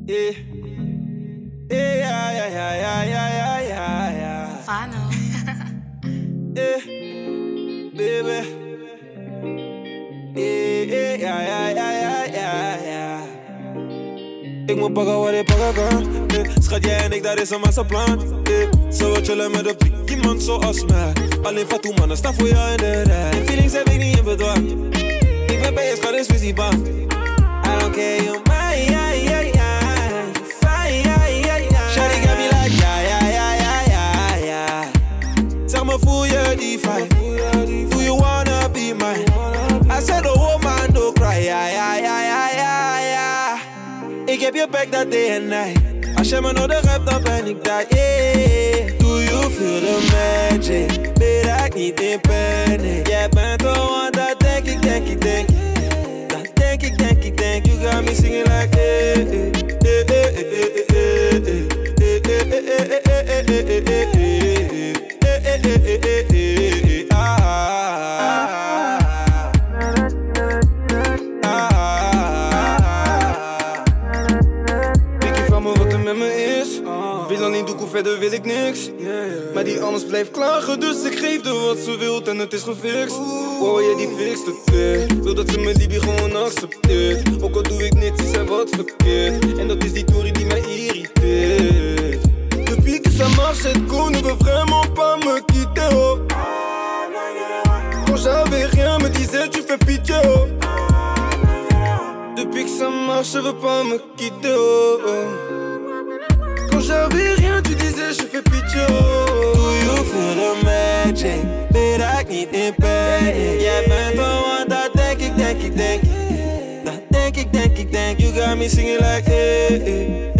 Yeah. Yeah. Fano. Yeah. Baby. Yeah. Ik moet pakken wat ik pakken kan. Schat jij en ik, dat is een masterplan. Zo we chillen met een piek, iemand zoals mij. Alleen Fatou mannen, sta voor jou in de rij. En feelings heb ik niet in bedwang. Ik ben bij je schat, is visie bang. I don't care, you mine, Shawty got me like, yeah. Zeg me, voel je die vibe? Do you wanna be mine? I said, oh woman, don't cry, yeah. Ik heb je back dat day and night. Als je me nodig hebt, dan ben ik daar, yeah. Do you feel the magic? Ben ik niet in panic? Jij bent de one, dat denk ik. Dat denk ik. You got me singing like, verder wil ik niks. Maar die anders blijft klagen, dus ik geef haar wat ze wilt en het is gefixt. Oh ja, die fixt het weer. Wil dat ze mijn liefde gewoon accepteert. Ook al doe ik niks, is er wat verkeerd. En dat is die tory die mij irriteert. Depuis que ça marche, cette con ne veut vraiment pas me quitter, oh. Quand j'avais rien, me disait tu fais pitié, oh. Depuis que ça marche, elle veut pas me quitter, oh. Quand j'avais rien, tu disais je fais pitié. Do you feel the magic? Ben ik niet in panic? Jij bent de one, dat denk ik. Dat denk ik. You got me singing like,